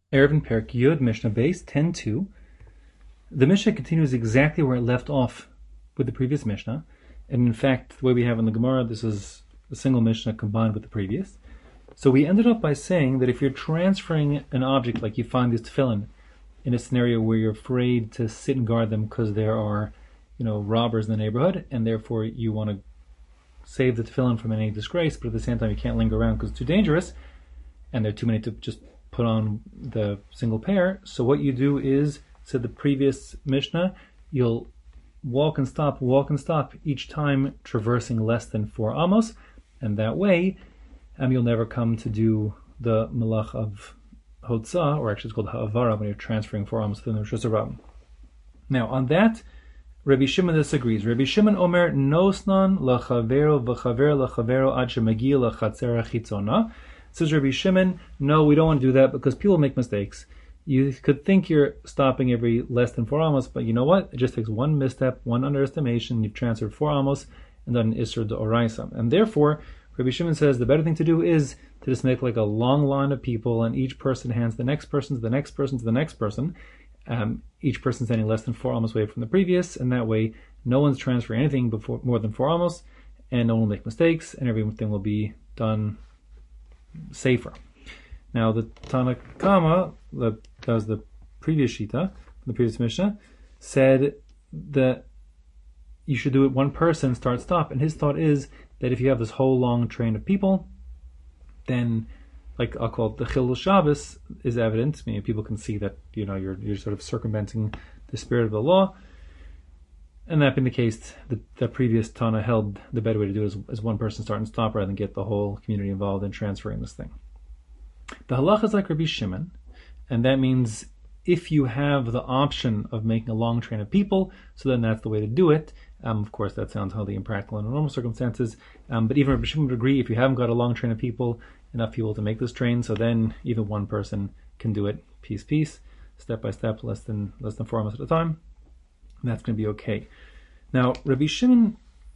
Erevin Perek Yud, Mishnah Base 10.2. The Mishnah continues exactly where it left off with the previous Mishnah. And in fact, the way we have in the Gemara, this is a single Mishnah combined with the previous. So we ended up by saying that if you're transferring an object, like you find this tefillin, in a scenario where you're afraid to sit and guard them because there are, robbers in the neighborhood, and therefore you want to save the tefillin from any disgrace, but at the same time you can't linger around because it's too dangerous, and there are too many to just put on the single pair. So what you do is, said the previous Mishnah, you'll walk and stop each time traversing less than 4 amos, and that way you'll never come to do the malach of Hotzah, or actually it's called Ha'avara, when you're transferring 4 amos within the Rishus Harabim. Now on that, Rabbi Shimon disagrees. Rabbi Shimon Omer nosnan lachavero v'chavero lachavero ad shemagia lachatzera chitzona. Says Rabbi Shimon, no, we don't want to do that because people make mistakes. You could think you're stopping every less than 4 amos, but you know what? It just takes one misstep, one underestimation. You've transferred 4 amos and done an Isser d'Oraisa. And therefore, Rabbi Shimon says the better thing to do is to just make like a long line of people, and each person hands the next person to the next person to the next person. Each person standing less than 4 amos away from the previous, and that way no one's transferring anything before more than 4 amos, and no one will make mistakes, and everything will be done safer. Now the Tana Kama, that was the previous Shita, the previous Mishnah, said that you should do it one person, start, stop, and his thought is that if you have this whole long train of people, then, like I'll call it the Chilul Shabbos, is evident. I mean, people can see that you're sort of circumventing the spirit of the law. And that being the case, the previous Tana held the better way to do it is one person start and stop rather than get the whole community involved in transferring this thing. The halacha is like Rabbi Shimon, and that means if you have the option of making a long train of people, so then that's the way to do it. Of course, that sounds highly impractical in normal circumstances, but even Rabbi Shimon would agree if you haven't got a long train of people, enough people to make this train, so then even one person can do it piece, step by step, less than 4 amos at a time. And that's going to be okay. Now, Rabbi Shimon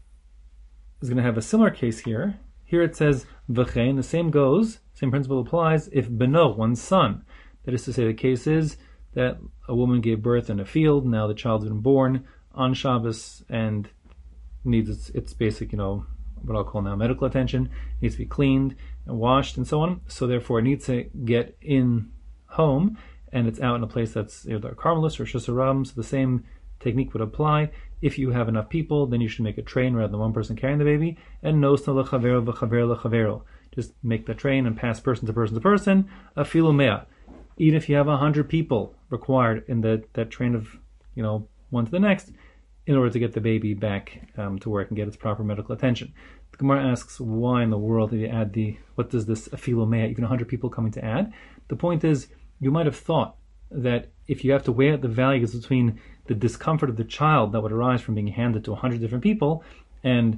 is going to have a similar case here. Here it says, V'chein, the same goes, same principle applies, if beno, one's son. That is to say, the case is that a woman gave birth in a field, now the child's been born on Shabbos and needs its basic, what I'll call now medical attention, needs to be cleaned and washed and so on. So therefore it needs to get in home, and it's out in a place that's either a Carmelis or Rishus Harabim, so the same technique would apply. If you have enough people, then you should make a train rather than one person carrying the baby. And nosna lechavero v'chavero lechavero. Just make the train and pass person to person to person. Afilu mea. Even if you have 100 people required in that train of, one to the next, in order to get the baby back to work and get its proper medical attention. The Gemara asks, why in the world did you add what does this afilu mea, even 100 people coming to add? The point is, you might have thought that if you have to weigh out the values between the discomfort of the child that would arise from being handed to 100 different people, and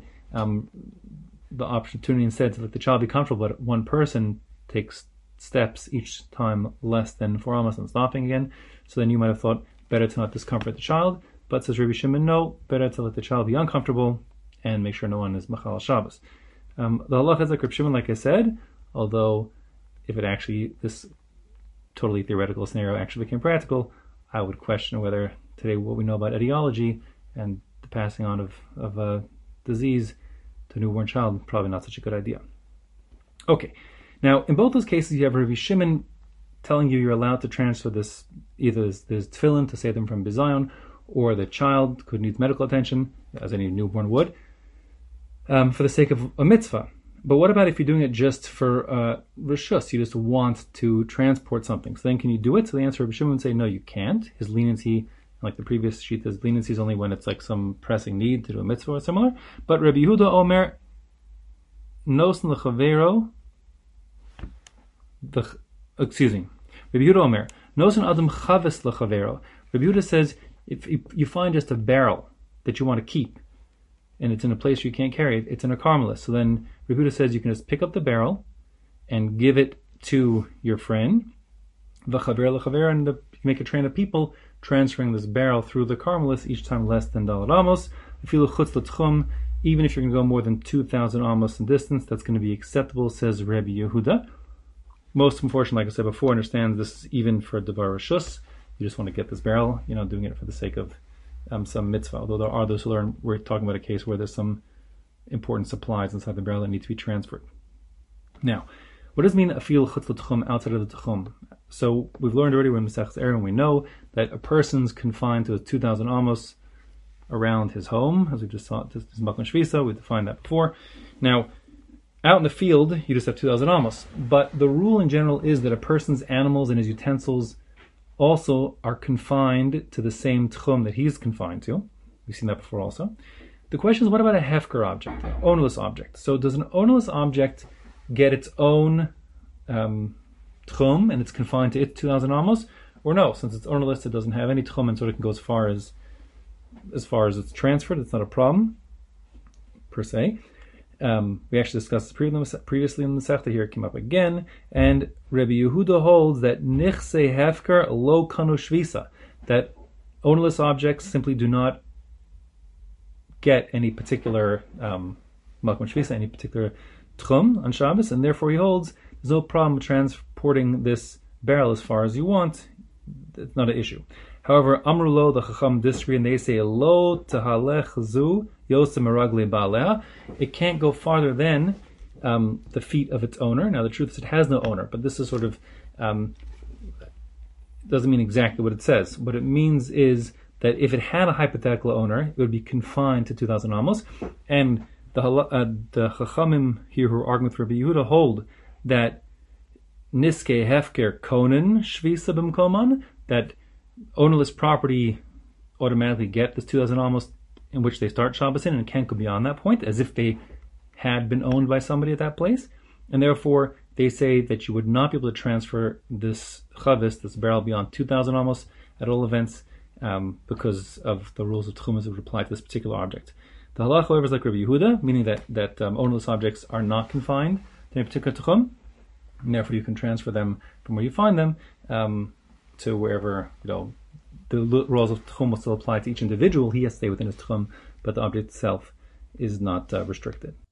the opportunity instead to let the child be comfortable, but one person takes steps each time less than 4 amos and stopping again. So then you might have thought better to not discomfort the child, but says Rabbi Shimon, no, better to let the child be uncomfortable and make sure no one is machal Shabbos. The halacha is like Rabbi Shimon, like I said, although if it actually, this totally theoretical scenario actually became practical, I would question whether today what we know about etiology and the passing on of a disease to a newborn child, probably not such a good idea. Okay, now in both those cases you have Rabbi Shimon telling you you're allowed to transfer this, either there's tefillin to save them from bizayon, or the child could need medical attention, as any newborn would, for the sake of a mitzvah. But what about if you're doing it just for rishus? You just want to transport something. So then can you do it? So the answer, Rabbi Shimon would say, no, you can't. His leniency, like the previous sheet, his leniency is only when it's like some pressing need to do a mitzvah or similar. But Rabbi Yehuda Omer, nosen lechavero, Rabbi Yehuda Omer, nosen adam chaves lechavero. Rabbi Yehuda says, if you find just a barrel that you want to keep, and it's in a place where you can't carry it, it's in a Carmelis. So then Rabbi Yehuda says you can just pick up the barrel and give it to your friend, v'chaver lechaver, and you make a train of people transferring this barrel through the Carmelis each time less than daled amos. Afilu chutz l'tchum, even if you're going to go more than 2,000 amos in distance, that's going to be acceptable, says Rabbi Yehuda. most unfortunately, like I said before, understands this is even for Devar Rishus. You just want to get this barrel, doing it for the sake of some mitzvah. Although there are those who learn, we're talking about a case where there's some important supplies inside the barrel that need to be transferred. Now, what does it mean afil chutz l'tchum, outside of the tchum? So we've learned already in Masechtas Eruvin, we know that a person's confined to 2,000 amos around his home, as we just saw, this is Makom Shvisa, we defined that before. Now, out in the field, you just have 2,000 amos. But the rule in general is that a person's animals and his utensils also are confined to the same tchum that he's confined to. We've seen that before also. The question is, what about a hefker object, an ownerless object? So does an ownerless object get its own tchum and it's confined to its 2,000 amos? Or no, since it's ownerless, it doesn't have any tchum and so it can go as far as it's transferred. It's not a problem, per se. We actually discussed this previously in the Masechta. Here it came up again. And Rabbi Yehuda holds that nichse hefker lo kanu shvisa, that ownerless objects simply do not get any particular makom shvisa, any particular tchum on Shabbos, and therefore he holds there's no problem transporting this barrel as far as you want. It's not an issue. However, Amrulo, the Chacham disagree, and they say lo tahalech zu yosem meragli ba'aleh. It can't go farther than the feet of its owner. Now, the truth is, it has no owner, but this is sort of doesn't mean exactly what it says. What it means is that if it had a hypothetical owner, it would be confined to 2,000 amos. And the Chachamim here who are arguing with Rabbi Yehuda hold that niske hefker konen shvisa b'mkoman, that ownerless property automatically get this 2,000 amos in which they start Shabbos in, and it can't go beyond that point, as if they had been owned by somebody at that place. And therefore, they say that you would not be able to transfer this chavis, this barrel, beyond 2,000 amos at all events, because of the rules of tchumas that would apply to this particular object. The halach, however, is like Rabbi Yehuda, meaning that ownerless objects are not confined to a particular tchum, and therefore you can transfer them from where you find them to wherever, the rules of tchum will still apply to each individual. He has to stay within his tchum, but the object itself is not restricted.